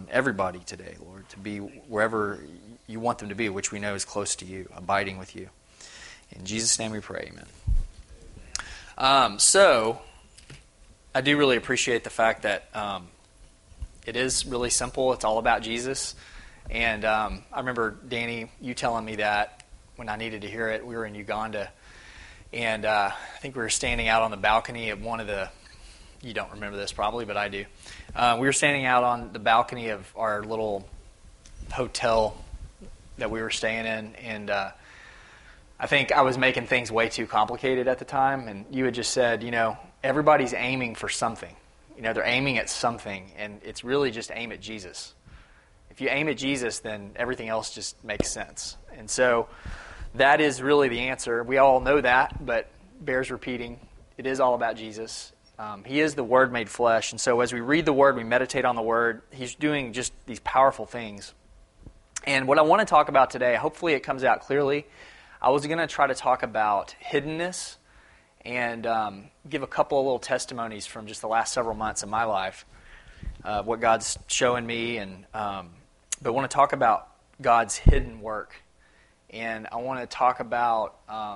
on everybody today, Lord, to be wherever you want them to be, which we know is close to you, abiding with you. In Jesus' name we pray, amen. So, I do really appreciate the fact that it is really simple. It's all about Jesus. And I remember, Danny, you telling me that when I needed to hear it. We were in Uganda, and I think we were standing out on the balcony of one of the, you don't remember this probably, but I do. We were standing out on the balcony of our little hotel that we were staying in, and I think I was making things way too complicated at the time, and you had just said, everybody's aiming for something. They're aiming at something, and it's really just aim at Jesus. If you aim at Jesus, then everything else just makes sense. And so that is really the answer. We all know that, but bears repeating. It is all about Jesus. He is the Word made flesh. And so as we read the Word, we meditate on the Word, He's doing just these powerful things. And what I want to talk about today, hopefully it comes out clearly, I was going to try to talk about hiddenness and give a couple of little testimonies from just the last several months of my life, what God's showing me, and but I want to talk about God's hidden work, and I want to talk about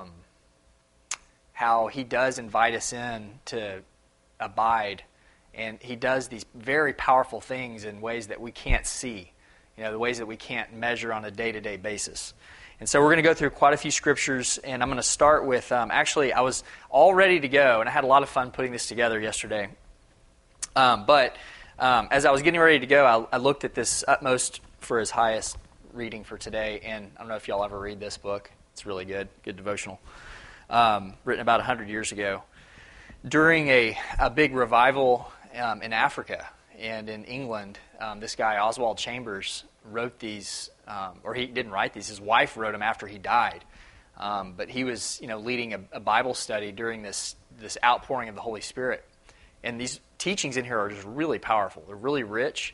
how He does invite us in to abide, and He does these very powerful things in ways that we can't see, the ways that we can't measure on a day-to-day basis. And so we're going to go through quite a few scriptures, and I'm going to start with, actually, I was all ready to go, and I had a lot of fun putting this together yesterday. But as I was getting ready to go, I looked at this Utmost for His Highest reading for today, and I don't know if y'all ever read this book. It's really good devotional, written about 100 years ago. During a big revival in Africa and in England, this guy, Oswald Chambers, wrote these, or he didn't write these, his wife wrote them after he died. But he was, leading a Bible study during this outpouring of the Holy Spirit. And these teachings in here are just really powerful. They're really rich.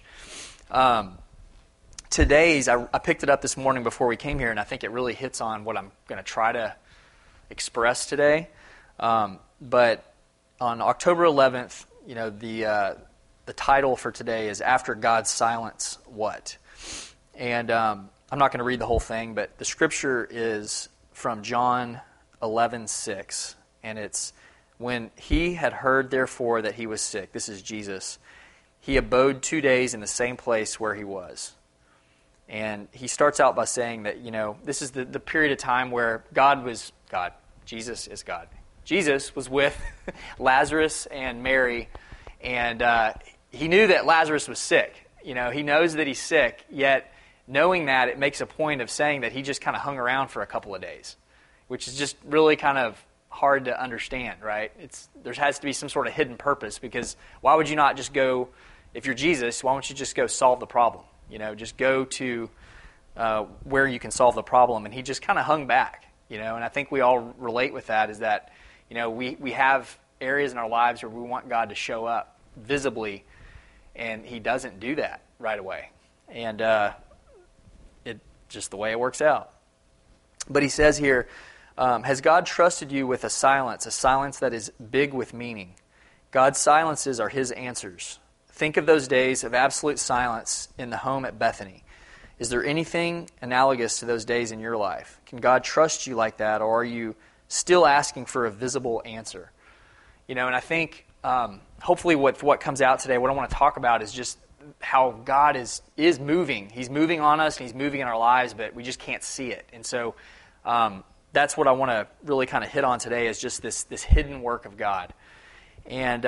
Today's, I picked it up this morning before we came here, and I think it really hits on what I'm going to try to express today. But on October 11th, the title for today is After God's Silence, What? And I'm not going to read the whole thing, but the scripture is from John 11:6, and it's, when he had heard, therefore, that he was sick, this is Jesus, he abode 2 days in the same place where he was. And he starts out by saying that, this is the period of time where God was God. Jesus is God. Jesus was with Lazarus and Mary, and he knew that Lazarus was sick. He knows that he's sick, yet knowing that, it makes a point of saying that he just kind of hung around for a couple of days, which is just really kind of hard to understand, right? There has to be some sort of hidden purpose, because why would you not just go, if you're Jesus, why don't you just go solve the problem? Just go to where you can solve the problem. And he just kind of hung back, and I think we all relate with that, is that, we have areas in our lives where we want God to show up visibly, and He doesn't do that right away. And it just the way it works out. But he says here, has God trusted you with a silence that is big with meaning? God's silences are His answers. Think of those days of absolute silence in the home at Bethany. Is there anything analogous to those days in your life? Can God trust you like that, or are you still asking for a visible answer? And I think hopefully what comes out today, what I want to talk about is just how God is moving. He's moving on us, and He's moving in our lives, but we just can't see it. And so that's what I want to really kind of hit on today, is just this hidden work of God. And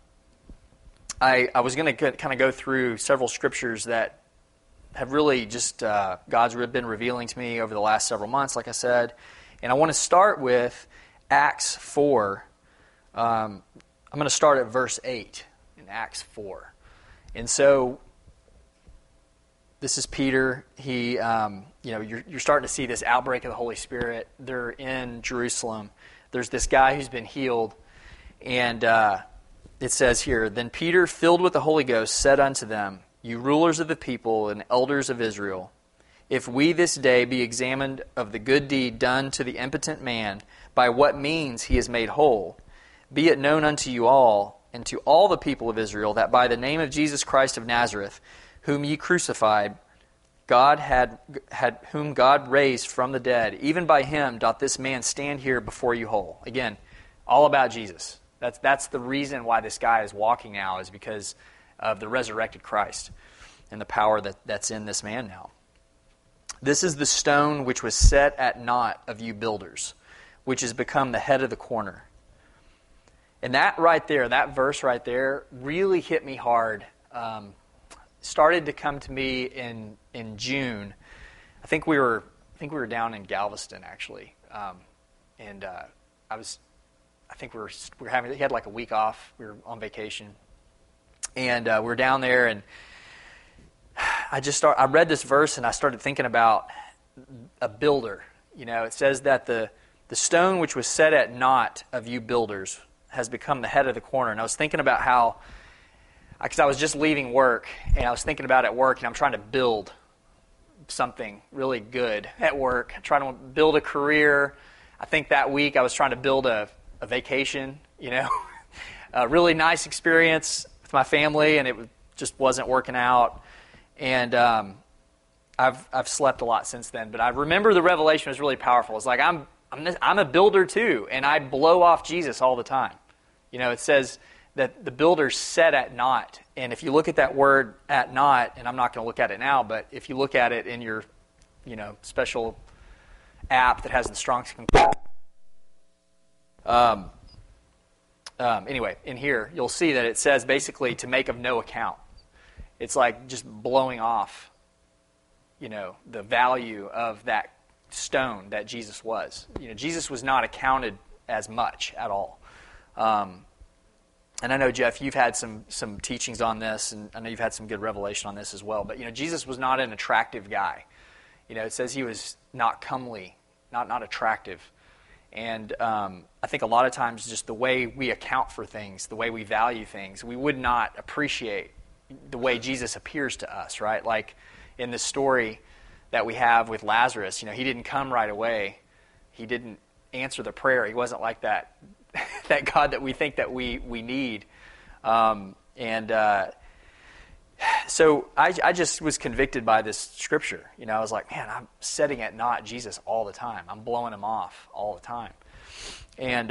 I was going to kind of go through several scriptures that have really just God's been revealing to me over the last several months, like I said. And I want to start with Acts 4. I'm going to start at verse 8 in Acts 4. And so this is Peter. He, you're starting to see this outbreak of the Holy Spirit. They're in Jerusalem. There's this guy who's been healed, and it says here, Then Peter, filled with the Holy Ghost, said unto them, You rulers of the people and elders of Israel, if we this day be examined of the good deed done to the impotent man, by what means he is made whole, be it known unto you all, and to all the people of Israel, that by the name of Jesus Christ of Nazareth, whom ye crucified, whom God raised from the dead, even by him doth this man stand here before you whole. Again, all about Jesus. That's the reason why this guy is walking now, is because of the resurrected Christ and the power that's in this man now. This is the stone which was set at naught of you builders, which has become the head of the corner. And that right there, that verse right there, really hit me hard. Started to come to me in June. I think we were down in Galveston actually, and he had like a week off. We were on vacation, and we were down there, and I read this verse and I started thinking about a builder. You know, it says that the stone which was set at naught of you builders has become the head of the corner. And I was thinking about how, because I was just leaving work, and I was thinking about at work, and I'm trying to build something really good at work, trying to build a career. I think that week I was trying to build a vacation, you know, a really nice experience with my family, and it just wasn't working out. And I've slept a lot since then, but I remember the revelation was really powerful. It's like I'm a builder too, and I blow off Jesus all the time. You know, it says that the builder's set at naught. And if you look at that word at naught, and I'm not going to look at it now, but if you look at it in your, special app that has the Strong's Concordance, anyway, in here, you'll see that it says basically to make of no account. It's like just blowing off, the value of that stone that Jesus was. Jesus was not accounted as much at all. And I know, Jeff, you've had some teachings on this, and I know you've had some good revelation on this as well. But, Jesus was not an attractive guy. It says he was not comely, not attractive. And I think a lot of times just the way we account for things, the way we value things, we would not appreciate the way Jesus appears to us, right? Like in the story that we have with Lazarus, he didn't come right away. He didn't answer the prayer. He wasn't like that God that we think that we need. So I just was convicted by this scripture. I was like, man, I'm setting at naught Jesus all the time. I'm blowing him off all the time. And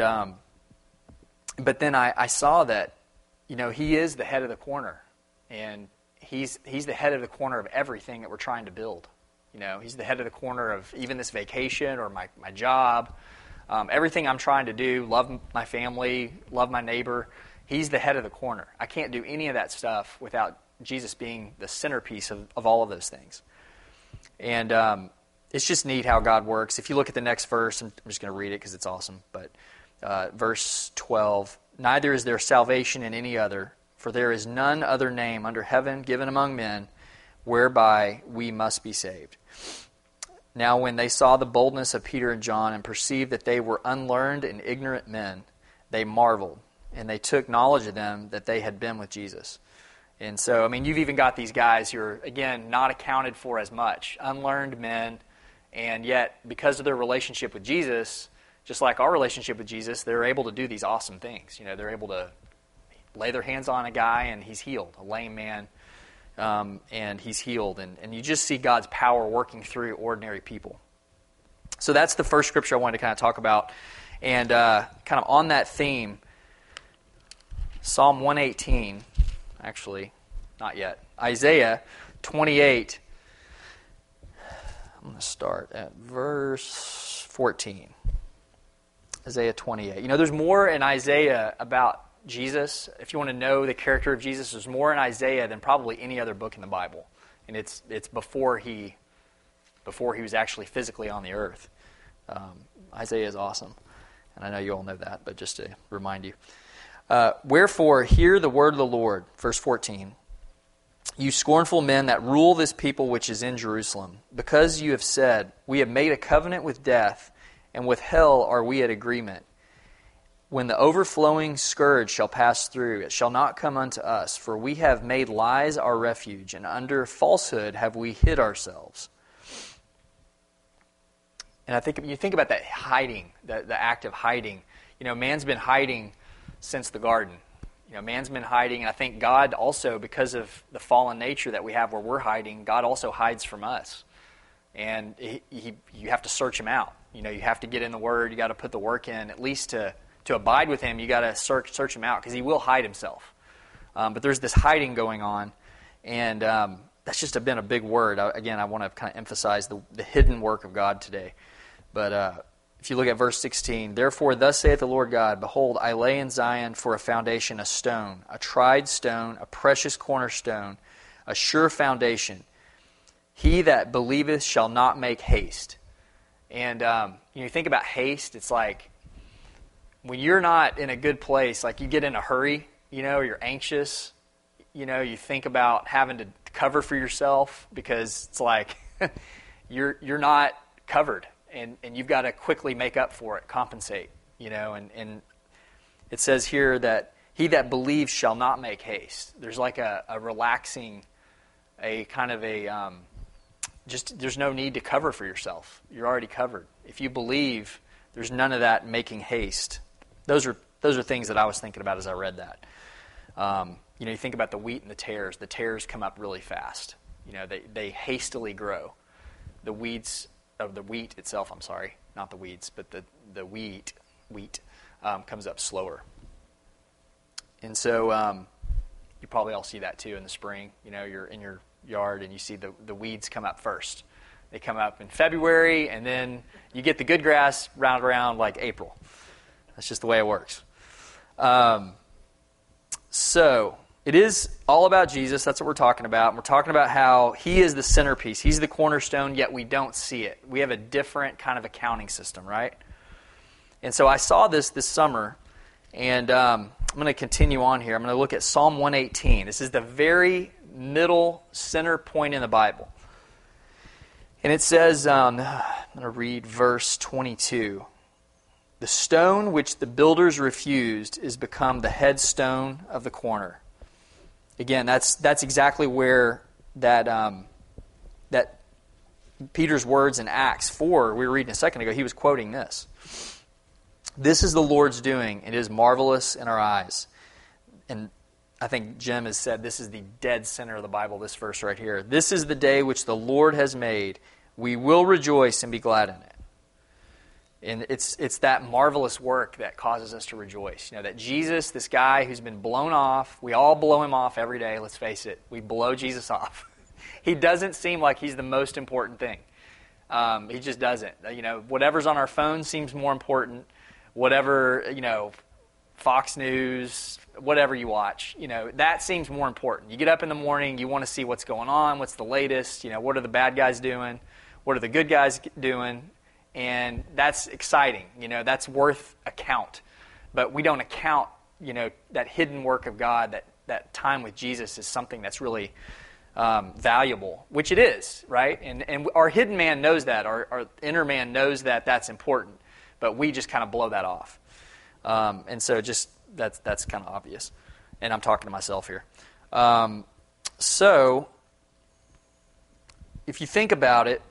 but then I saw that, he is the head of the corner. And he's the head of the corner of everything that we're trying to build. He's the head of the corner of even this vacation or my job. Everything I'm trying to do, love my family, love my neighbor, he's the head of the corner. I can't do any of that stuff without Jesus being the centerpiece of all of those things. And it's just neat how God works. If you look at the next verse, I'm just going to read it because it's awesome, but verse 12, neither is there salvation in any other, for there is none other name under heaven given among men whereby we must be saved. Now when they saw the boldness of Peter and John and perceived that they were unlearned and ignorant men, they marveled, and they took knowledge of them that they had been with Jesus. And so, you've even got these guys who are, again, not accounted for as much, unlearned men, and yet because of their relationship with Jesus, just like our relationship with Jesus, they're able to do these awesome things. They're able to lay their hands on a guy and he's healed, a lame man, and he's healed. And you just see God's power working through ordinary people. So that's the first scripture I wanted to kind of talk about. And kind of on that theme, Psalm 118, actually, not yet, Isaiah 28, I'm going to start at verse 14. Isaiah 28. There's more in Isaiah about Jesus. If you want to know the character of Jesus, there's more in Isaiah than probably any other book in the Bible. And it's before he was actually physically on the earth. Isaiah is awesome. And I know you all know that, but just to remind you. Wherefore, hear the word of the Lord, verse 14. You scornful men that rule this people which is in Jerusalem, because you have said, we have made a covenant with death, and with hell are we at agreement. When the overflowing scourge shall pass through, it shall not come unto us, for we have made lies our refuge, and under falsehood have we hid ourselves. And I think you think about that hiding, the act of hiding. Man's been hiding since the garden. Man's been hiding, and I think God also, because of the fallen nature that we have where we're hiding, God also hides from us. And you have to search him out. You have to get in the Word. You got to put the work in. At least to abide with him, you got to search him out, because he will hide himself. But there's this hiding going on, and that's just been a big word. Again, I want to kind of emphasize the hidden work of God today. But if you look at verse 16, therefore thus saith the Lord God, behold, I lay in Zion for a foundation a stone, a tried stone, a precious cornerstone, a sure foundation. He that believeth shall not make haste. And you think about haste, it's like when you're not in a good place, like you get in a hurry, you're anxious, you think about having to cover for yourself because it's like you're not covered, and you've got to quickly make up for it, compensate, and it says here that he that believes shall not make haste. There's like a relaxing, a kind of a just there's no need to cover for yourself. You're already covered. If you believe, there's none of that making haste. Those are things that I was thinking about as I read that. You think about the wheat and the tares. The tares come up really fast. They hastily grow. The weeds of the wheat itself, I'm sorry, not the weeds, but the wheat comes up slower. And so you probably all see that too in the spring. You're in your yard and you see the weeds come up first. They come up in February, and then you get the good grass round around like April. That's just the way it works. So it is all about Jesus. That's what we're talking about. And we're talking about how he is the centerpiece. He's the cornerstone, yet we don't see it. We have a different kind of accounting system, right? And so I saw this summer, and I'm going to continue on here. I'm going to look at Psalm 118. This is the very middle center point in the Bible. And it says, I'm going to read verse 22. The stone which the builders refused is become the headstone of the corner. Again, that's exactly where that Peter's words in Acts 4, we were reading a second ago, he was quoting this. This is the Lord's doing. It is marvelous in our eyes. And I think Jim has said this is the dead center of the Bible, this verse right here. This is the day which the Lord has made. We will rejoice and be glad in it. And it's that marvelous work that causes us to rejoice. That Jesus, this guy who's been blown off, we all blow him off every day, let's face it. We blow Jesus off. He doesn't seem like he's the most important thing. He just doesn't. Whatever's on our phone seems more important. Whatever, Fox News, whatever you watch, that seems more important. You get up in the morning, you want to see what's going on, what's the latest, what are the bad guys doing, what are the good guys doing, and that's exciting. That's worth a count. But we don't account, that hidden work of God, that time with Jesus is something that's really valuable, which it is, right? And our hidden man knows that. Our inner man knows that that's important, but we just kind of blow that off. And so just that's kind of obvious. And I'm talking to myself here. So if you think about it,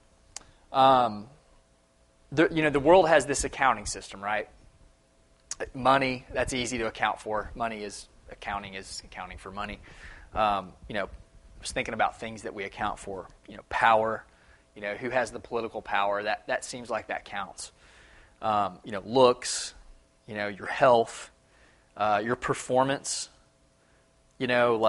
the world has this accounting system, right? Money, that's easy to account for. Accounting is accounting for money. I was thinking about things that we account for. Power. Who has the political power? That seems like that counts. Looks. Your health. Your performance. And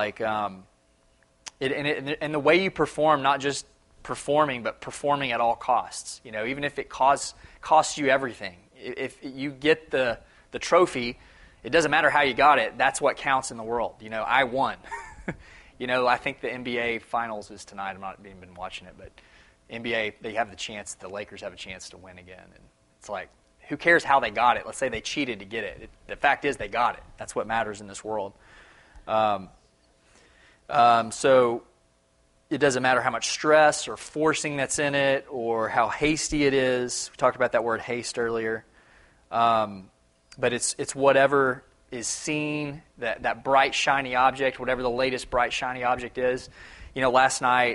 the way you perform, not just performing, but performing at all costs. Even if it costs you everything. If you get the trophy, it doesn't matter how you got it. That's what counts in the world. I won. I think the NBA Finals is tonight. I've not even been watching it, but NBA, they have the Lakers have a chance to win again. And it's like, who cares how they got it? Let's say they cheated to get it. The fact is they got it. That's what matters in this world. So it doesn't matter how much stress or forcing that's in it or how hasty it is. We talked about that word haste earlier. But it's whatever is seen, that bright, shiny object, whatever the latest bright, shiny object is. Last night,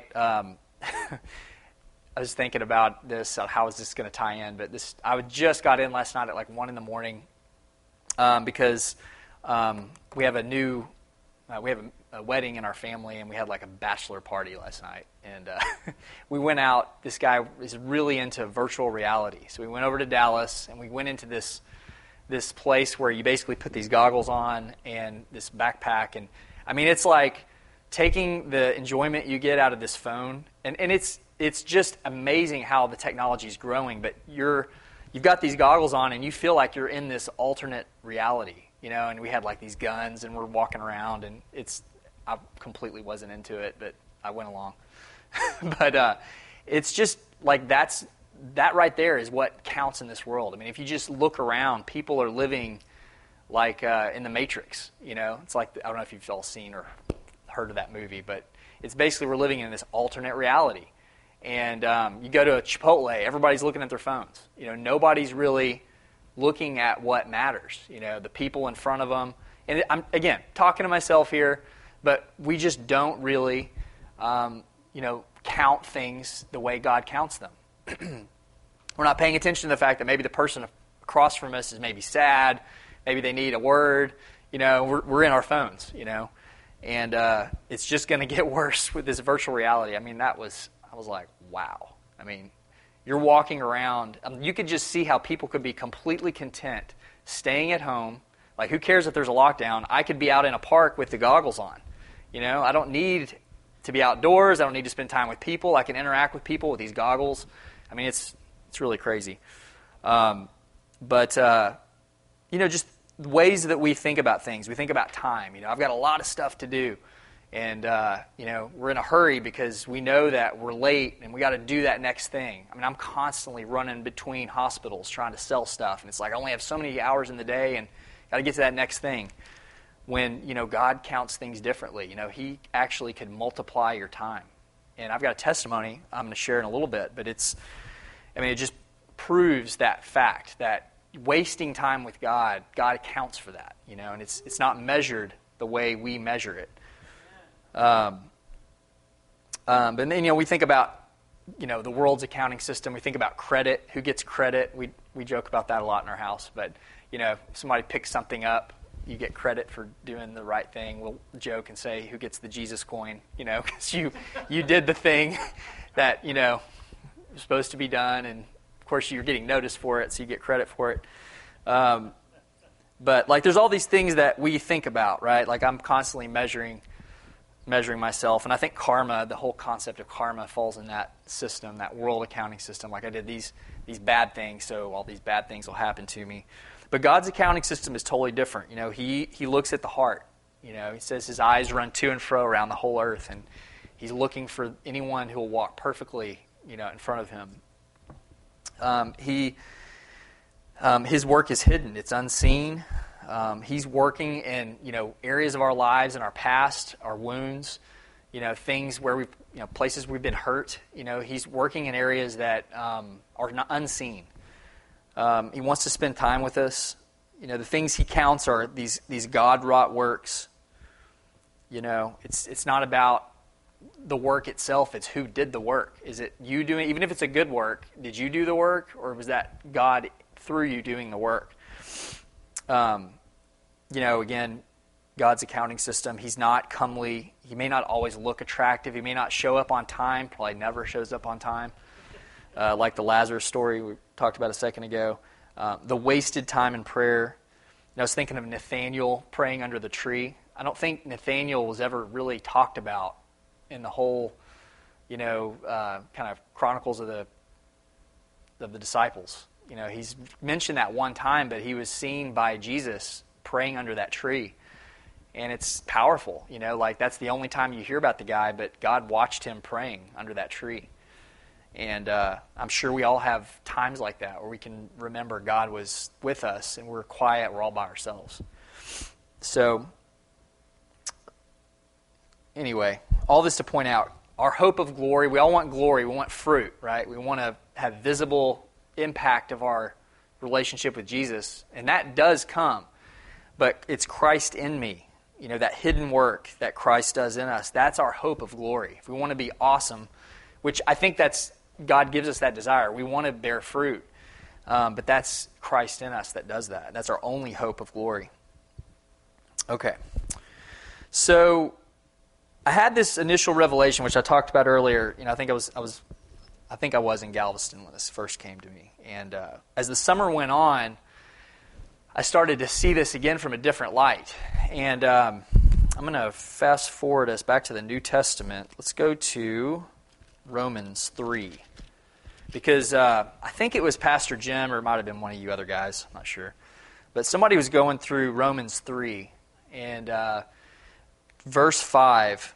I was thinking about this, how is this going to tie in? But I just got in last night at like 1 in the morning because we have a wedding in our family, and we had like a bachelor party last night. And we went out. This guy is really into virtual reality. So we went over to Dallas, and we went into this place where you basically put these goggles on and this backpack. And I mean, it's like taking the enjoyment you get out of this phone. And it's just amazing how the technology is growing. But you've got these goggles on, and you feel like you're in this alternate reality. And we had like these guns, and we're walking around, and I completely wasn't into it, but I went along. But it's just like that right there is what counts in this world. I mean, if you just look around, people are living like in the Matrix. It's like, I don't know if you've all seen or heard of that movie, but it's basically we're living in this alternate reality. And you go to a Chipotle, everybody's looking at their phones. Nobody's really looking at what matters, the people in front of them. And I'm, again, talking to myself here, but we just don't really, count things the way God counts them. We're not paying attention to the fact that maybe the person across from us is maybe sad, maybe they need a word. We're in our phones, and it's just going to get worse with this virtual reality. I mean, I was like, wow. I mean, you're walking around. You could just see how people could be completely content staying at home. Like, who cares if there's a lockdown? I could be out in a park with the goggles on. I don't need to be outdoors. I don't need to spend time with people. I can interact with people with these goggles. I mean, it's really crazy. Just ways that we think about things. We think about time. I've got a lot of stuff to do. And, we're in a hurry because we know that we're late and we got to do that next thing. I mean, I'm constantly running between hospitals trying to sell stuff. And it's like I only have so many hours in the day and got to get to that next thing. When, God counts things differently. He actually could multiply your time. And I've got a testimony I'm going to share in a little bit. But it just proves that fact that wasting time with God accounts for that. And it's not measured the way we measure it. But then, we think about, the world's accounting system. We think about credit, who gets credit. We joke about that a lot in our house. But, if somebody picks something up, you get credit for doing the right thing. We'll joke and say, who gets the Jesus coin, because you did the thing that, was supposed to be done. And, of course, you're getting noticed for it, so you get credit for it. But, there's all these things that we think about, right? Like, I'm constantly measuring myself. And I think karma, the whole concept of karma falls in that system, that world accounting system. Like, I did these bad things, so all these bad things will happen to me. But God's accounting system is totally different. He looks at the heart. He says his eyes run to and fro around the whole earth, and he's looking for anyone who will walk perfectly, in front of him. His work is hidden. It's unseen. He's working in, areas of our lives in our past, our wounds, things where places we've been hurt. He's working in areas that are not unseen. He wants to spend time with us. The things he counts are these God-wrought works. It's not about the work itself. It's who did the work. Is it you doing, even if it's a good work, did you do the work, or was that God through you doing the work? Again, God's accounting system, he's not comely. He may not always look attractive. He may not show up on time, probably never shows up on time. Like the Lazarus story we talked about a second ago. The wasted time in prayer. I was thinking of Nathaniel praying under the tree. I don't think Nathaniel was ever really talked about in the whole, kind of chronicles of the disciples. He's mentioned that one time, but he was seen by Jesus praying under that tree. And it's powerful, that's the only time you hear about the guy, but God watched him praying under that tree. And I'm sure we all have times like that where we can remember God was with us and we're quiet, we're all by ourselves. So, anyway, all this to point out, our hope of glory, we all want glory, we want fruit, right? We want to have visible impact of our relationship with Jesus, and that does come. But it's Christ in me, that hidden work that Christ does in us. That's our hope of glory. If we want to be awesome, which I think God gives us that desire. We want to bear fruit. But that's Christ in us that does that. That's our only hope of glory. Okay. So I had this initial revelation, which I talked about earlier. I think I was in Galveston when this first came to me. And as the summer went on, I started to see this again from a different light. And I'm going to fast forward us back to the New Testament. Let's go to Romans 3. Because I think it was Pastor Jim, or it might have been one of you other guys, I'm not sure. But somebody was going through Romans 3, and verse 5.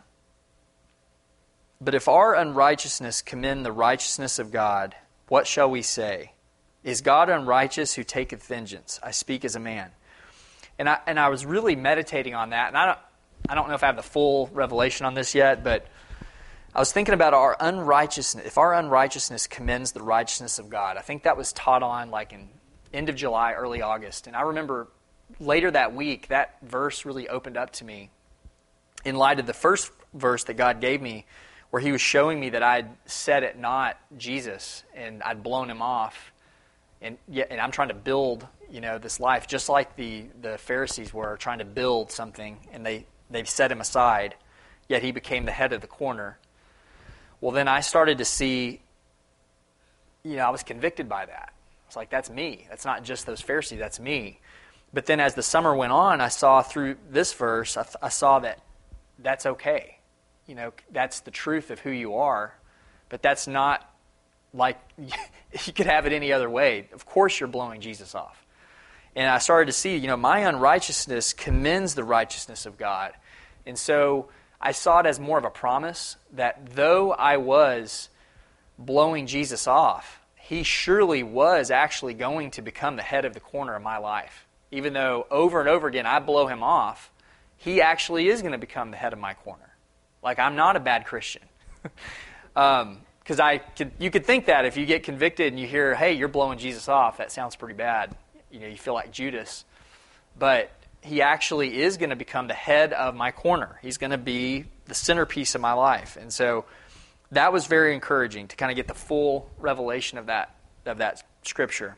But if our unrighteousness commend the righteousness of God, what shall we say? Is God unrighteous who taketh vengeance? I speak as a man. And I was really meditating on that, and I don't know if I have the full revelation on this yet, but I was thinking about our unrighteousness. If our unrighteousness commends the righteousness of God, I think that was taught on like in end of July, early August. And I remember later that week, that verse really opened up to me in light of the first verse that God gave me, where he was showing me that I'd said it not Jesus, and I'd blown him off. And I'm trying to build, this life, just like the Pharisees were trying to build something, and they set him aside, yet he became the head of the corner. Well, then I started to see, I was convicted by that. It's like, that's me. That's not just those Pharisees, that's me. But then as the summer went on, I saw through this verse, I saw that that's okay. That's the truth of who you are, but that's not like you could have it any other way. Of course you're blowing Jesus off. And I started to see, my unrighteousness commends the righteousness of God. And so I saw it as more of a promise that though I was blowing Jesus off, he surely was actually going to become the head of the corner of my life. Even though over and over again I blow him off, he actually is going to become the head of my corner. Like, I'm not a bad Christian. Because you could think that if you get convicted and you hear, hey, you're blowing Jesus off, that sounds pretty bad. You feel like Judas. But he actually is going to become the head of my corner. He's going to be the centerpiece of my life. And so that was very encouraging to kind of get the full revelation of that scripture.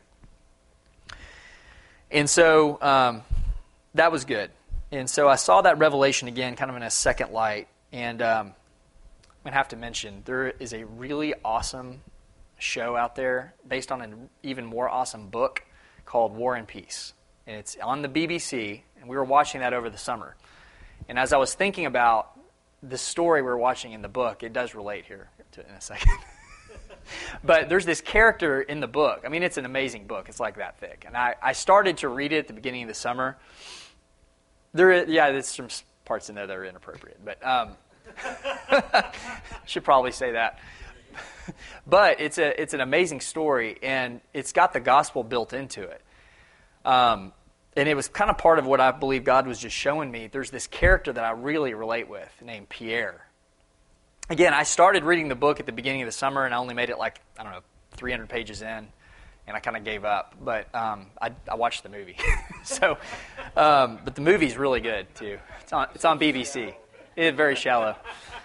And so that was good. And so I saw that revelation again kind of in a second light. And I'm going to have to mention, there is a really awesome show out there based on an even more awesome book called War and Peace. And it's on the BBC, and we were watching that over the summer. And as I was thinking about the story we were watching in the book, it does relate here in a second. But there's this character in the book. I mean, it's an amazing book. It's like that thick. And I started to read it at the beginning of the summer. There's some parts in there that are inappropriate, but should probably say that. But it's an amazing story, and it's got the gospel built into it. And it was kind of part of what I believe God was just showing me. There's this character that I really relate with named Pierre. Again, I started reading the book at the beginning of the summer, and I only made it 300 pages in, and I kind of gave up. But I watched the movie. But the movie's really good, too. It's on BBC. It's very shallow.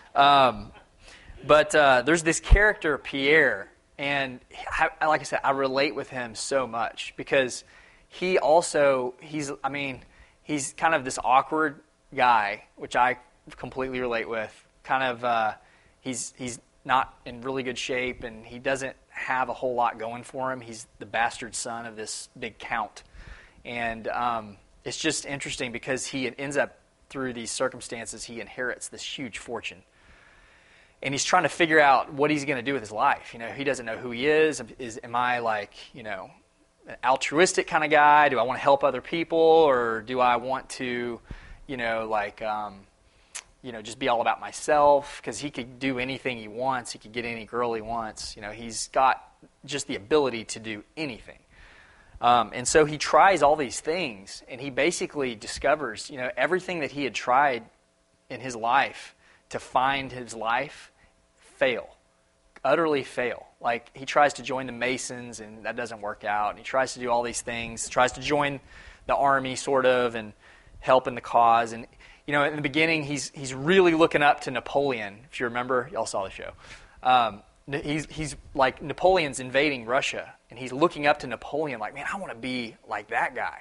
But there's this character, Pierre, and like I said, I relate with him so much because he's kind of this awkward guy, which I completely relate with. Kind of, he's not in really good shape, and he doesn't have a whole lot going for him. He's the bastard son of this big count. And it's just interesting because he ends up, through these circumstances, he inherits this huge fortune. And he's trying to figure out what he's going to do with his life. He doesn't know who he is. Am I an altruistic kind of guy? Do I want to help other people? Or do I want to, just be all about myself? Because he could do anything he wants. He could get any girl he wants. He's got just the ability to do anything. And so he tries all these things, and he basically discovers, everything that he had tried in his life to find his life utterly fail. Like, he tries to join the Masons, and that doesn't work out. And he tries to do all these things, tries to join the army, sort of, and help in the cause. And, in the beginning, he's really looking up to Napoleon. If you remember, y'all saw the show. He's like, Napoleon's invading Russia, and he's looking up to Napoleon like, man, I want to be like that guy.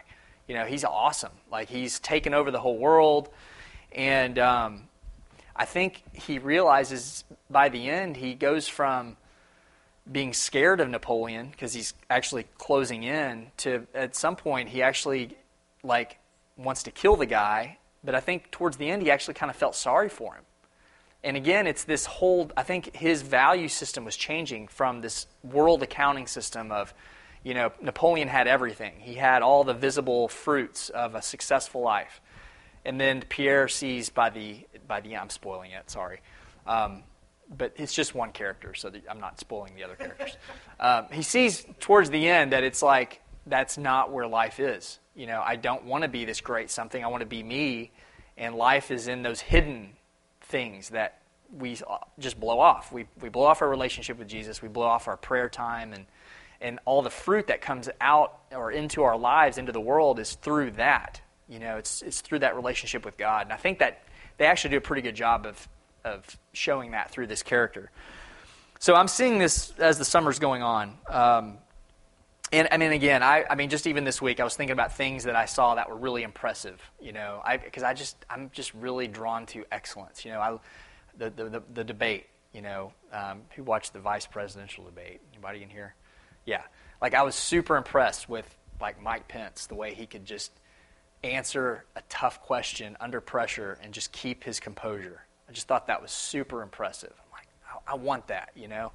He's awesome. Like, he's taken over the whole world. And I think he realizes by the end, he goes from being scared of Napoleon because he's actually closing in to, at some point, he actually wants to kill the guy. But I think towards the end, he actually kind of felt sorry for him. And again, it's this whole, I think his value system was changing from this world accounting system of, Napoleon had everything. He had all the visible fruits of a successful life. And then Pierre sees by the I'm spoiling it, sorry. But it's just one character, so I'm not spoiling the other characters. He sees towards the end that it's like, that's not where life is. I don't want to be this great something. I want to be me. And life is in those hidden things that we just blow off. We blow off our relationship with Jesus. We blow off our prayer time. And all the fruit that comes out or into our lives, into the world, is through that. It's through that relationship with God. And I think that they actually do a pretty good job of showing that through this character. So I'm seeing this as the summer's going on. And I mean, again, just even this week, I was thinking about things that I saw that were really impressive. Because I'm just really drawn to excellence. The debate. Who watched the vice presidential debate? Anybody in here? Yeah. I was super impressed with Mike Pence, the way he could just answer a tough question under pressure and just keep his composure. I just thought that was super impressive. I'm like, I want that.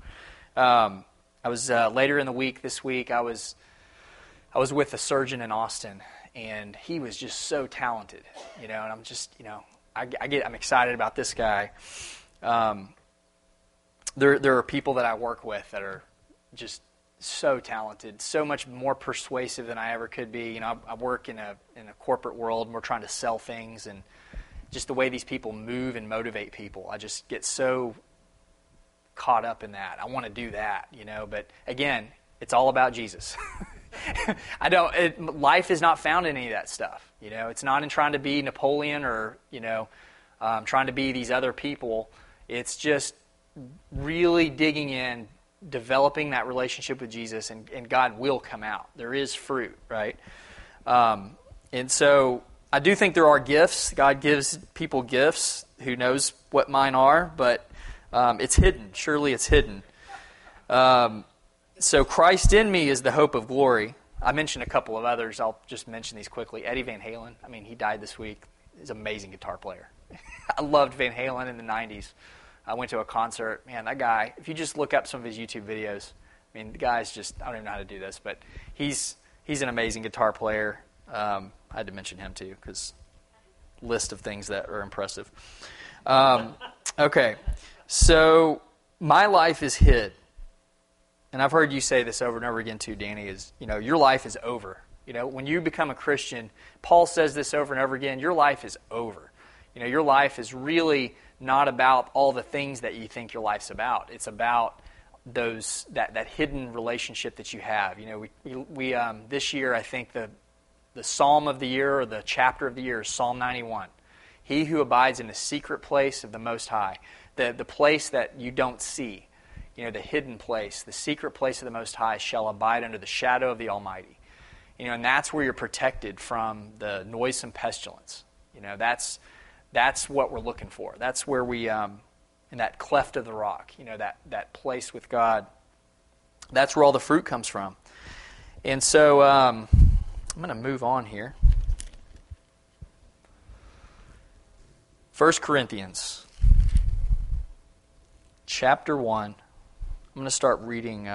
I was later in the week this week. I was with a surgeon in Austin, and he was just so talented, and I'm just, I'm excited about this guy. There are people that I work with that are just so talented, so much more persuasive than I ever could be. I work in a corporate world, and we're trying to sell things, and just the way these people move and motivate people, I just get so caught up in that. I want to do that, but again, it's all about Jesus. Life is not found in any of that stuff. It's not in trying to be Napoleon or, trying to be these other people. It's just really digging in, developing that relationship with Jesus, and God will come out. There is fruit, right? And so I do think there are gifts. God gives people gifts. Who knows what mine are, but it's hidden. Surely it's hidden. So Christ in me is the hope of glory. I mentioned a couple of others. I'll just mention these quickly. Eddie Van Halen. He died this week. He's an amazing guitar player. I loved Van Halen in the 90s. I went to a concert. Man, that guy, if you just look up some of his YouTube videos, the guy's just, I don't even know how to do this, but he's an amazing guitar player. I had to mention him too, because list of things that are impressive. Okay. So my life is hid. And I've heard you say this over and over again too, Danny, is, your life is over. When you become a Christian, Paul says this over and over again, your life is over. Your life is really not about all the things that you think your life's about. It's about that hidden relationship that you have. We this year, I think the psalm of the year or the chapter of the year is Psalm 91. He who abides in the secret place of the Most High, the place that you don't see, the hidden place, the secret place of the Most High shall abide under the shadow of the Almighty. And that's where you're protected from the noisome pestilence. That's what we're looking for. That's where we, in that cleft of the rock, that place with God, that's where all the fruit comes from. And so I'm going to move on here. 1 Corinthians chapter 1. I'm going to start reading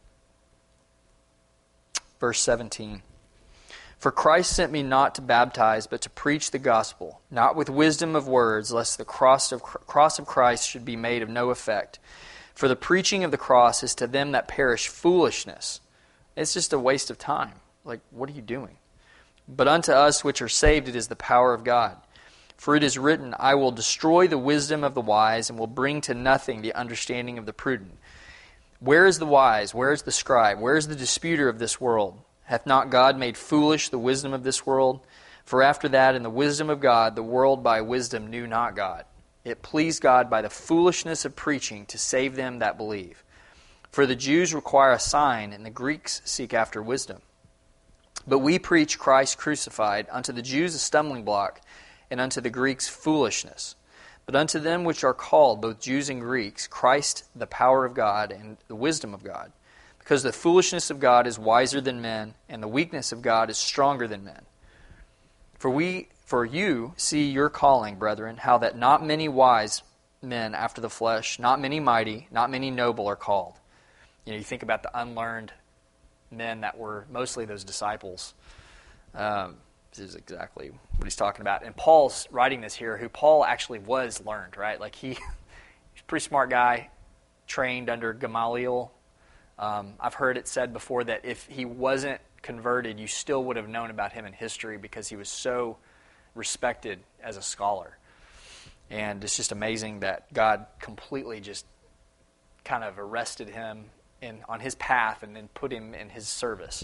verse 17. For Christ sent me not to baptize, but to preach the gospel, not with wisdom of words, lest the cross of Christ should be made of no effect. For the preaching of the cross is to them that perish foolishness. It's just a waste of time. What are you doing? But unto us which are saved it is the power of God. For it is written, I will destroy the wisdom of the wise, and will bring to nothing the understanding of the prudent. Where is the wise? Where is the scribe? Where is the disputer of this world? Hath not God made foolish the wisdom of this world? For after that, in the wisdom of God, the world by wisdom knew not God. It pleased God by the foolishness of preaching to save them that believe. For the Jews require a sign, and the Greeks seek after wisdom. But we preach Christ crucified, unto the Jews a stumbling block, and unto the Greeks foolishness. But unto them which are called, both Jews and Greeks, Christ the power of God and the wisdom of God. Because the foolishness of God is wiser than men, and the weakness of God is stronger than men. For you see your calling, brethren, how that not many wise men after the flesh, not many mighty, not many noble are called. You think about the unlearned men that were mostly those disciples. This is exactly what he's talking about. And Paul's writing this here, who Paul actually was learned, right? Like he's a pretty smart guy, trained under Gamaliel. I've heard it said before that if he wasn't converted, you still would have known about him in history because he was so respected as a scholar. And it's just amazing that God completely just kind of arrested him on his path and then put him in his service.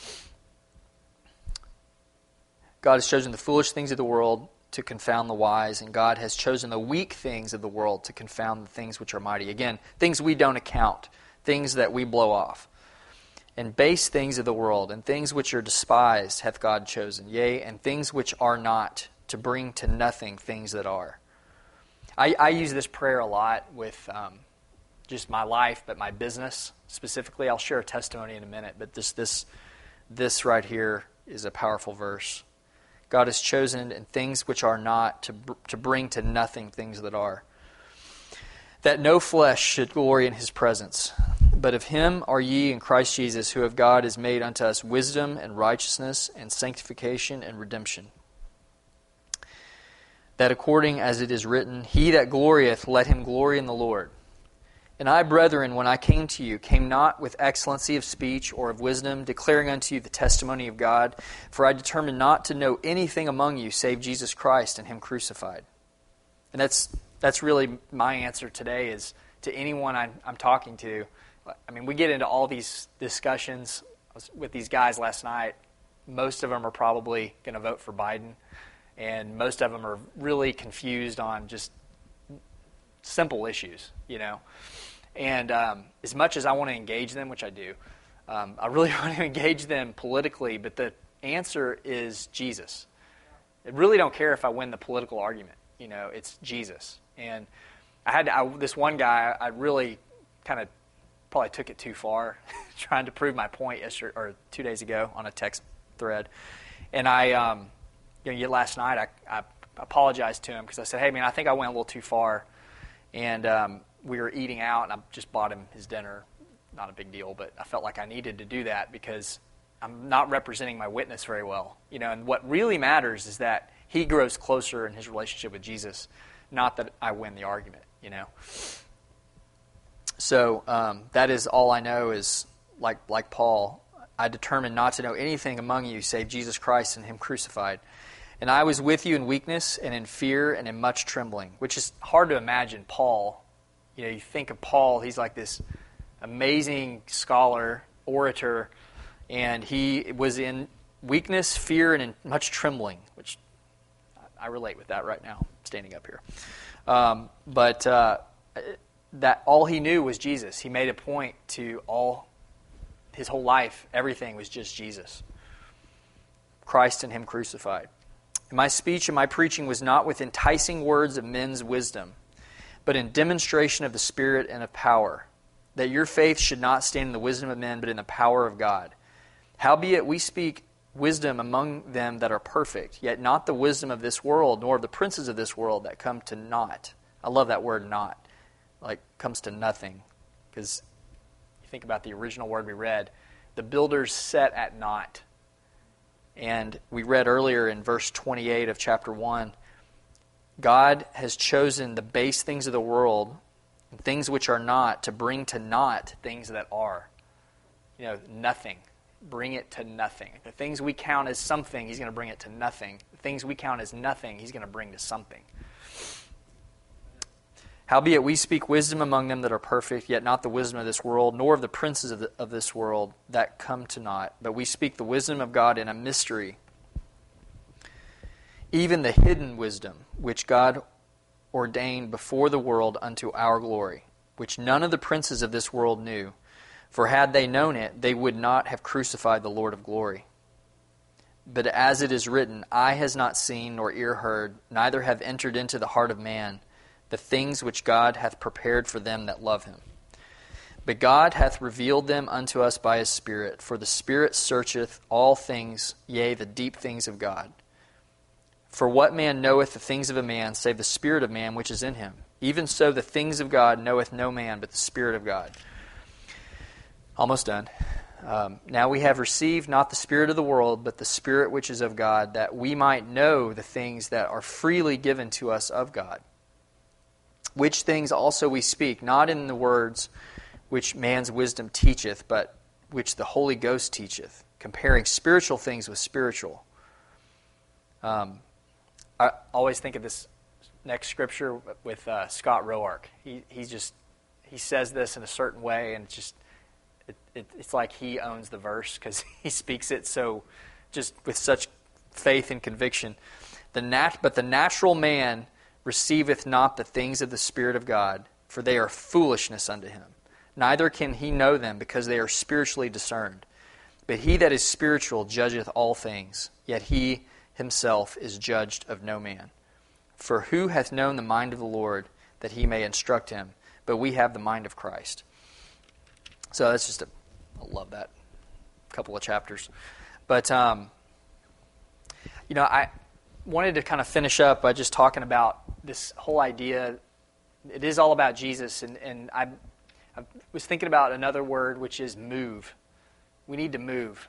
God has chosen the foolish things of the world to confound the wise, and God has chosen the weak things of the world to confound the things which are mighty. Again, things we don't account, things that we blow off. And base things of the world, and things which are despised hath God chosen, yea, and things which are not, to bring to nothing things that are. I use this prayer a lot with just my life, but my business specifically. I'll share a testimony in a minute, but this right here is a powerful verse. God has chosen in things which are not to bring to nothing things that are, that no flesh should glory in his presence. But of him are ye in Christ Jesus, who of God is made unto us wisdom and righteousness and sanctification and redemption. That according as it is written, he that glorieth, let him glory in the Lord. And I, brethren, when I came to you, came not with excellency of speech or of wisdom, declaring unto you the testimony of God. For I determined not to know anything among you save Jesus Christ and him crucified. And that's really my answer today is to anyone I'm talking to. I mean, we get into all these discussions. I was with these guys last night. Most of them are probably going to vote for Biden. And most of them are really confused on just simple issues, And as much as I want to engage them, which I do, I really want to engage them politically, but the answer is Jesus. I really don't care if I win the political argument. It's Jesus. And this one guy, I really kind of probably took it too far, trying to prove my point 2 days ago on a text thread. And last night I apologized to him because I said, hey, man, I think I went a little too far. And we were eating out, and I just bought him his dinner. Not a big deal, but I felt like I needed to do that because I'm not representing my witness very well. And what really matters is that he grows closer in his relationship with Jesus, not that I win the argument, So that is all I know is, like Paul, I determined not to know anything among you save Jesus Christ and him crucified. And I was with you in weakness and in fear and in much trembling, which is hard to imagine Paul. You think of Paul, he's like this amazing scholar, orator, and he was in weakness, fear, and in much trembling, which I relate with that right now, standing up here. But that all he knew was Jesus. He made a point to his whole life, everything was just Jesus. Christ and him crucified. And my speech and my preaching was not with enticing words of men's wisdom, but in demonstration of the Spirit and of power, that your faith should not stand in the wisdom of men, but in the power of God. Howbeit we speak wisdom among them that are perfect, yet not the wisdom of this world, nor of the princes of this world that come to naught. I love that word, not. Like, comes to nothing. Because you think about the original word we read, the builders set at naught. And we read earlier in verse 28 of chapter 1, God has chosen the base things of the world, and things which are not, to bring to naught things that are. Nothing. Bring it to nothing. The things we count as something, he's going to bring it to nothing. The things we count as nothing, he's going to bring to something. Howbeit we speak wisdom among them that are perfect, yet not the wisdom of this world, nor of the princes of this world that come to naught. But we speak the wisdom of God in a mystery, even the hidden wisdom, which God ordained before the world unto our glory, which none of the princes of this world knew. For had they known it, they would not have crucified the Lord of glory. But as it is written, eye has not seen, nor ear heard, neither have entered into the heart of man, the things which God hath prepared for them that love him. But God hath revealed them unto us by his Spirit, for the Spirit searcheth all things, yea, the deep things of God. For what man knoweth the things of a man, save the spirit of man which is in him? Even so the things of God knoweth no man, but the Spirit of God. Almost done. Now we have received not the spirit of the world, but the Spirit which is of God, that we might know the things that are freely given to us of God. Which things also we speak, not in the words which man's wisdom teacheth, but which the Holy Ghost teacheth, comparing spiritual things with spiritual. I always think of this next scripture with Scott Roark. He says this in a certain way, and it's like he owns the verse because he speaks it so just with such faith and conviction. But the natural man receiveth not the things of the Spirit of God, for they are foolishness unto him. Neither can he know them, because they are spiritually discerned. But he that is spiritual judgeth all things, yet he himself is judged of no man. For who hath known the mind of the Lord, that he may instruct him? But we have the mind of Christ. So that's just I love that couple of chapters. But, I wanted to kind of finish up by just talking about this whole idea. It is all about Jesus, and I was thinking about another word, which is move. We need to move.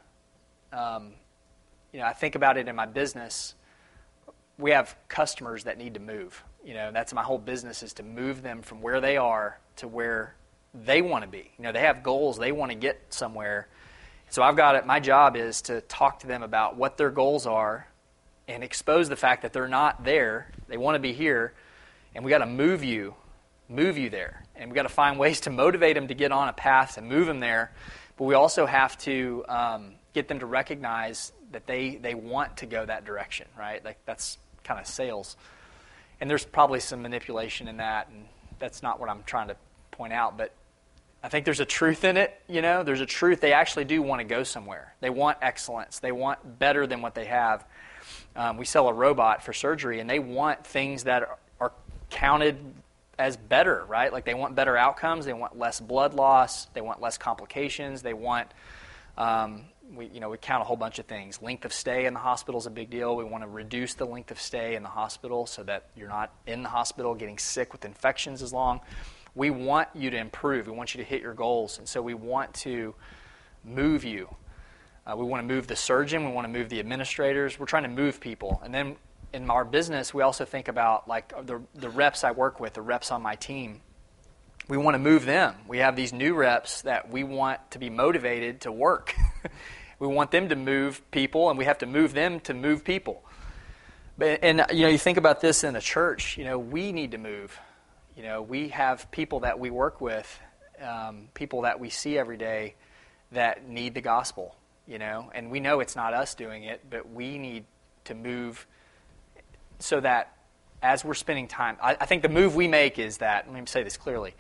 I think about it in my business. We have customers that need to move. That's my whole business, is to move them from where they are to where they want to be. They have goals. They want to get somewhere. So my job is to talk to them about what their goals are and expose the fact that they're not there. They want to be here, and we got to move you there. And we got to find ways to motivate them to get on a path and move them there. But we also have to get them to recognize that they want to go that direction, right? Like, that's kind of sales. And there's probably some manipulation in that, and that's not what I'm trying to point out. But I think there's a truth in it, There's a truth. They actually do want to go somewhere. They want excellence. They want better than what they have. We sell a robot for surgery, and they want things that are counted as better, right? Like, they want better outcomes. They want less blood loss. They want less complications. They want, we count a whole bunch of things. Length of stay in the hospital is a big deal. We want to reduce the length of stay in the hospital so that you're not in the hospital getting sick with infections as long. We want you to improve. We want you to hit your goals. And so we want to move you. We want to move the surgeon. We want to move the administrators. We're trying to move people. And then in our business, we also think about like the reps I work with, the reps on my team. We want to move them. We have these new reps that we want to be motivated to work. We want them to move people, and we have to move them to move people. And you think about this in a church. We need to move. We have people that we work with, people that we see every day that need the gospel. And we know it's not us doing it, but we need to move so that as we're spending time, I think the move we make is that, let me say this clearly,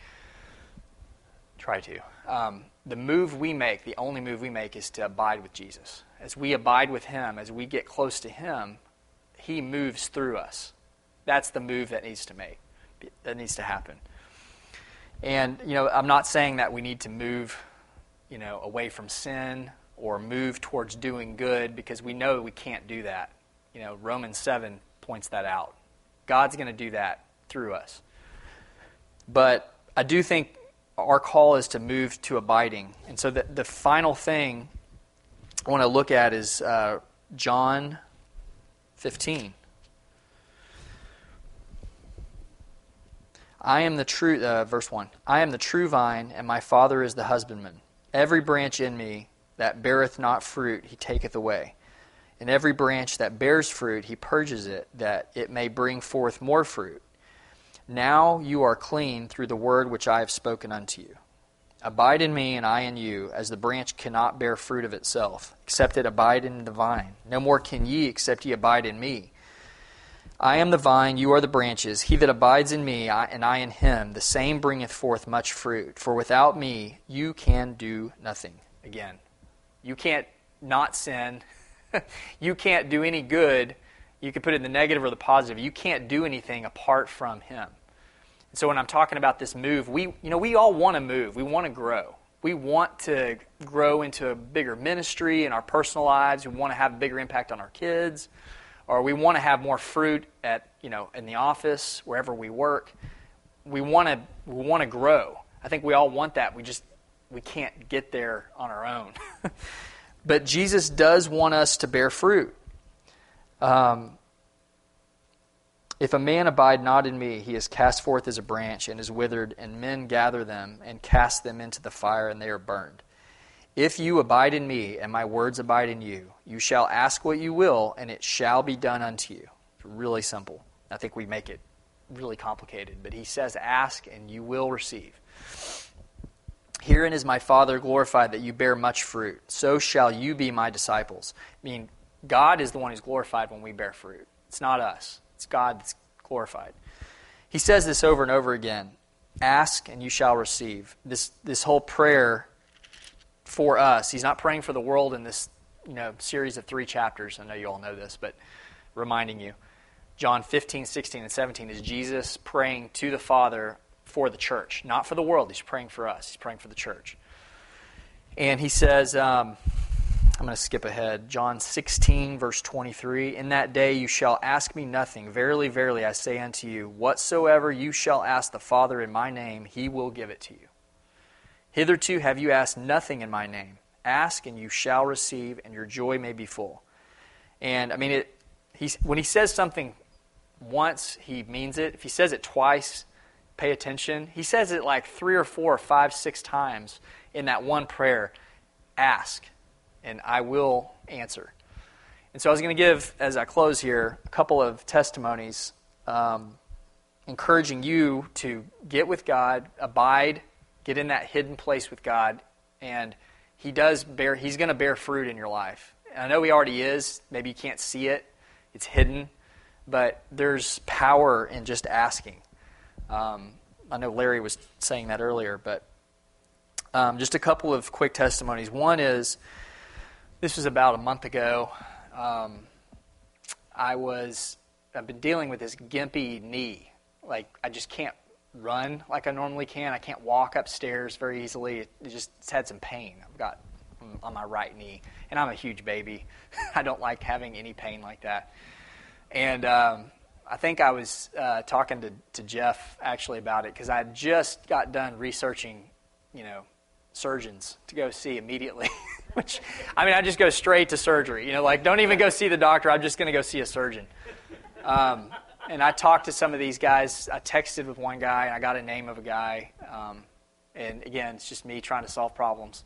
the move we make, the only move we make, is to abide with Jesus. As we abide with him, as we get close to him, he moves through us. That's the move that needs to happen. And, I'm not saying that we need to move, away from sin or move towards doing good, because we know we can't do that. Romans 7 points that out. God's going to do that through us. But I do think our call is to move to abiding. And so the final thing I want to look at is John 15. Verse 1. I am the true vine, and my Father is the husbandman. Every branch in me that beareth not fruit, he taketh away. And every branch that bears fruit, he purges it, that it may bring forth more fruit. Now you are clean through the word which I have spoken unto you. Abide in me, and I in you, as the branch cannot bear fruit of itself, except it abide in the vine. No more can ye, except ye abide in me. I am the vine, you are the branches. He that abides in me, and I in him, the same bringeth forth much fruit. For without me you can do nothing. Again, you can't not sin. You can't do any good. You can put it in the negative or the positive. You can't do anything apart from Him. And so when I'm talking about this move, we all want to move. We want to grow. We want to grow into a bigger ministry in our personal lives. We want to have a bigger impact on our kids, or we want to have more fruit in the office, wherever we work. We want to grow. I think we all want that. We can't get there on our own. But Jesus does want us to bear fruit. If a man abide not in me, he is cast forth as a branch and is withered, and men gather them and cast them into the fire, and they are burned. If you abide in me, and my words abide in you, you shall ask what you will, and it shall be done unto you. It's really simple. I think we make it really complicated, but he says, ask, and you will receive. Herein is my Father glorified, that you bear much fruit. So shall you be my disciples. I mean, God is the one who's glorified when we bear fruit. It's not us. It's God that's glorified. He says this over and over again. Ask and you shall receive. This whole prayer for us. He's not praying for the world in this series of 3 chapters. I know you all know this, but reminding you. John 15, 16, and 17 is Jesus praying to the Father for the church. Not for the world. He's praying for us. He's praying for the church. And he says, I'm going to skip ahead. John 16, verse 23. In that day you shall ask me nothing. Verily, verily, I say unto you, whatsoever you shall ask the Father in my name, he will give it to you. Hitherto have you asked nothing in my name. Ask, and you shall receive, and your joy may be full. And, I mean, when he says something once, he means it. If he says it twice, pay attention. He says it like 3 or 4 or 5, 6 times in that one prayer. Ask, and I will answer. And so I was going to give, as I close here, a couple of testimonies encouraging you to get with God, abide, get in that hidden place with God, and He's going to bear fruit in your life. And I know He already is. Maybe you can't see it. It's hidden. But there's power in just asking. I know Larry was saying that earlier, but just a couple of quick testimonies. One is, this was about a month ago. I've been dealing with this gimpy knee. Like, I just can't run like I normally can. I can't walk upstairs very easily. It's had some pain I've got on my right knee. And I'm a huge baby. I don't like having any pain like that. And I think I was talking to Jeff actually about it, because I had just got done researching, surgeons to go see immediately. Which, I mean, I just go straight to surgery. Don't even go see the doctor. I'm just going to go see a surgeon. And I talked to some of these guys. I texted with one guy, and I got a name of a guy. And again, it's just me trying to solve problems.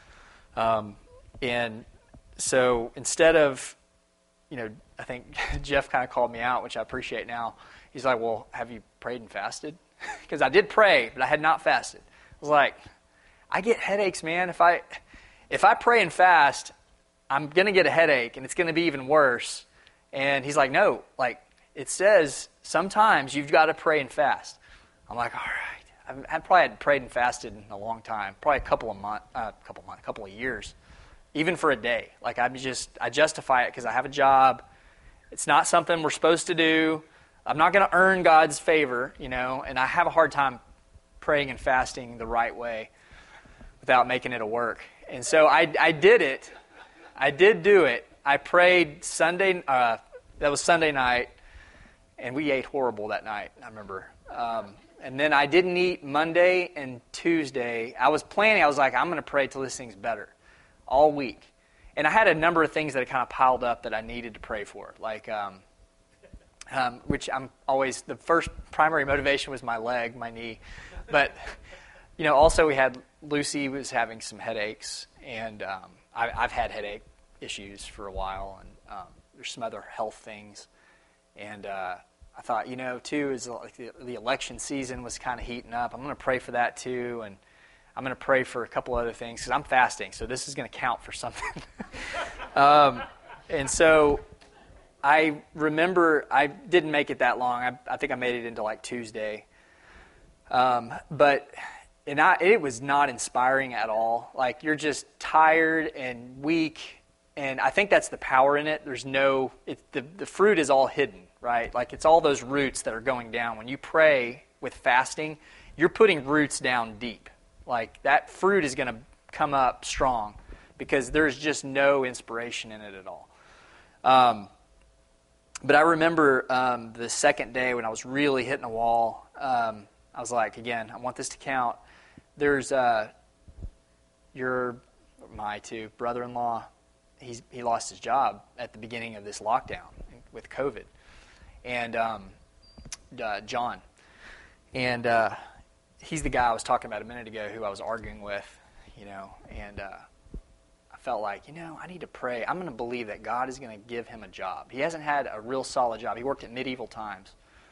And so instead of, I think Jeff kind of called me out, which I appreciate now. He's like, well, have you prayed and fasted? Because I did pray, but I had not fasted. I was like, I get headaches, man. If I pray and fast, I'm going to get a headache, and it's going to be even worse. And he's like, no, it says sometimes you've got to pray and fast. I'm like, all right. I probably hadn't prayed and fasted in a long time, probably a couple of years, even for a day. I justify it because I have a job. It's not something we're supposed to do. I'm not going to earn God's favor, and I have a hard time praying and fasting the right way without making it a work. And so I did it. I did do it. I prayed Sunday. That was Sunday night, and we ate horrible that night, I remember. And then I didn't eat Monday and Tuesday. I was like, I'm going to pray till this thing's better all week. And I had a number of things that had kind of piled up that I needed to pray for, which I'm always, the first primary motivation was my leg, my knee. But, also we had, Lucy was having some headaches, and I've had headache issues for a while, and there's some other health things. And I thought, too, is the election season was kind of heating up. I'm going to pray for that, too, and I'm going to pray for a couple other things, because I'm fasting, so this is going to count for something. And so I remember I didn't make it that long. I think I made it into Tuesday. But it was not inspiring at all. You're just tired and weak, And I think that's the power in it. The fruit is all hidden, right? Like it's all those roots that are going down. When you pray with fasting, you're putting roots down deep. Like that fruit is going to come up strong because there's just no inspiration in it at all. But I remember the second day when I was really hitting a wall, I was like, again, I want this to count. There's my brother-in-law. He lost his job at the beginning of this lockdown with COVID, and John, and he's the guy I was talking about a minute ago who I was arguing with, and I felt like, I need to pray. I'm going to believe that God is going to give him a job. He hasn't had a real solid job. He worked at Medieval Times,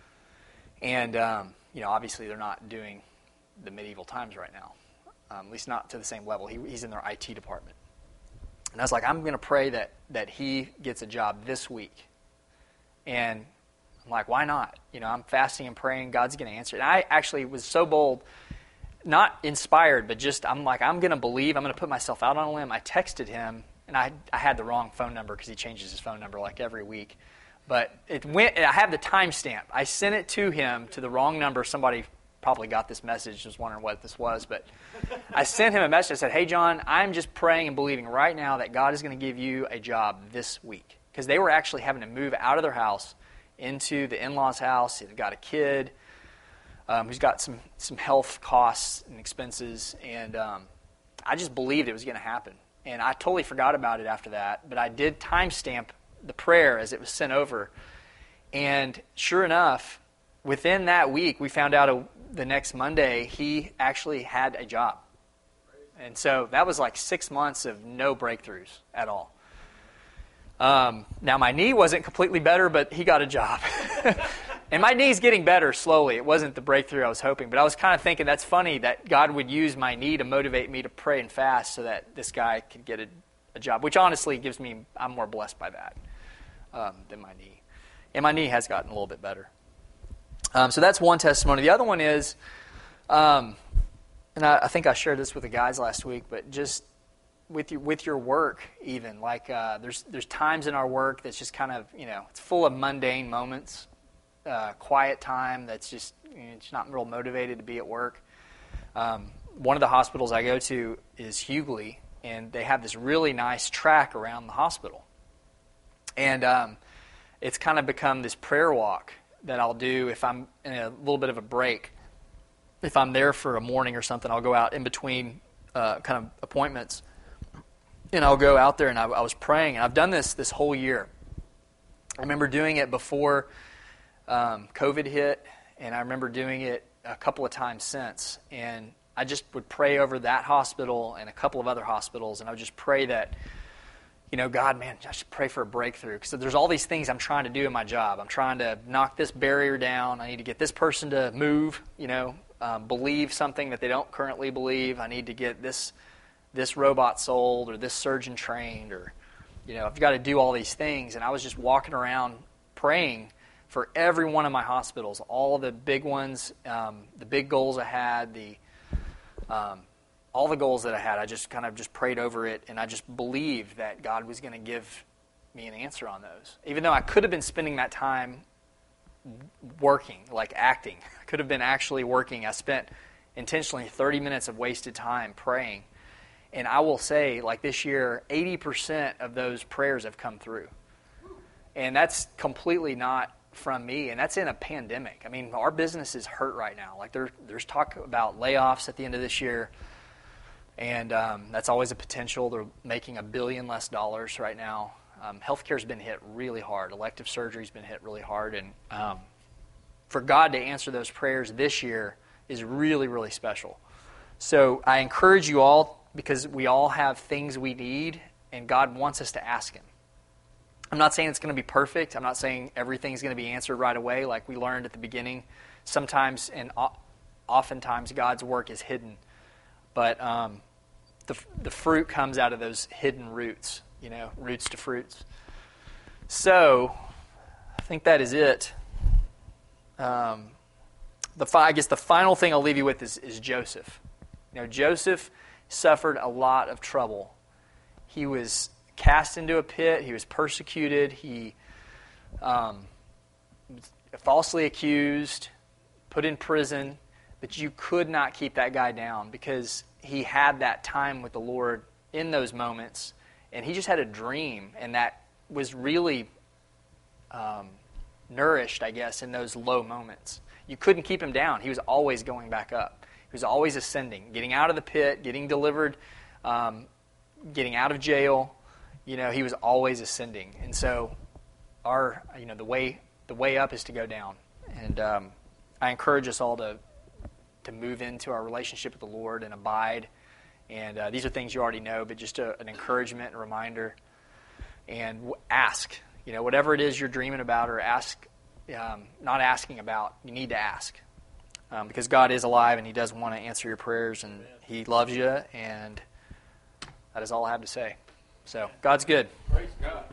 and obviously they're not doing the Medieval Times right now, at least not to the same level. He's in their IT department. And I was like, I'm going to pray that he gets a job this week. And I'm like, why not? I'm fasting and praying. God's going to answer it. And I actually was so bold, not inspired, but just I'm like, I'm going to believe. I'm going to put myself out on a limb. I texted him, and I had the wrong phone number because he changes his phone number like every week. But it went. I have the timestamp. I sent it to him to the wrong number. Somebody probably got this message, just wondering what this was, but I sent him a message. I said, hey, John, I'm just praying and believing right now that God is going to give you a job this week. Because they were actually having to move out of their house into the in-laws' house. They've got a kid who's got some health costs and expenses, and I just believed it was going to happen. And I totally forgot about it after that, but I did timestamp the prayer as it was sent over. And sure enough, within that week, we found out the next Monday, he actually had a job. And so that was like 6 months of no breakthroughs at all. Now, my knee wasn't completely better, but he got a job. And my knee's getting better slowly. It wasn't the breakthrough I was hoping. But I was kind of thinking that's funny that God would use my knee to motivate me to pray and fast so that this guy could get a job, which honestly I'm more blessed by that than my knee. And my knee has gotten a little bit better. So that's one testimony. The other one is, and I think I shared this with the guys last week, but just with your work even, like there's times in our work that's just kind of, it's full of mundane moments, quiet time that's just, it's not real motivated to be at work. One of the hospitals I go to is Hughley, and they have this really nice track around the hospital. And it's kind of become this prayer walk that I'll do if I'm in a little bit of a break. If I'm there for a morning or something, I'll go out in between kind of appointments, and I'll go out there, and I was praying, and I've done this whole year. I remember doing it before COVID hit, and I remember doing it a couple of times since, and I just would pray over that hospital and a couple of other hospitals, and I would just pray that, God, man, I should pray for a breakthrough. Because there's all these things I'm trying to do in my job. I'm trying to knock this barrier down. I need to get this person to move, believe something that they don't currently believe. I need to get this robot sold or this surgeon trained, or, I've got to do all these things. And I was just walking around praying for every one of my hospitals, all of the big ones, the big goals I had, all the goals that I had. I just kind of just prayed over it, and I just believed that God was going to give me an answer on those. Even though I could have been spending that time working, like acting. I could have been actually working. I spent intentionally 30 minutes of wasted time praying. And I will say, like this year, 80% of those prayers have come through. And that's completely not from me, and that's in a pandemic. I mean, our business is hurt right now. Like there's talk about layoffs at the end of this year. And that's always a potential. They're making $1 billion less right now. Healthcare's been hit really hard. Elective surgery's been hit really hard. And for God to answer those prayers this year is really, really special. So I encourage you all, because we all have things we need, and God wants us to ask Him. I'm not saying it's going to be perfect. I'm not saying everything's going to be answered right away like we learned at the beginning. Sometimes and oftentimes God's work is hidden. But the fruit comes out of those hidden roots, roots to fruits. So I think that is it. I guess the final thing I'll leave you with is Joseph. Joseph suffered a lot of trouble. He was cast into a pit. He was persecuted. He was falsely accused, put in prison. But you could not keep that guy down because he had that time with the Lord in those moments. And he just had a dream, and that was really nourished, I guess, in those low moments. You couldn't keep him down. He was always going back up. He was always ascending, getting out of the pit, getting delivered, getting out of jail. He was always ascending. And so the way up is to go down. And I encourage us all to move into our relationship with the Lord and abide. And these are things you already know, but just an encouragement and reminder. And ask. Whatever it is you're dreaming about or not asking about, you need to ask. Because God is alive and He does want to answer your prayers, and He loves you, and that is all I have to say. So, God's good. Praise God.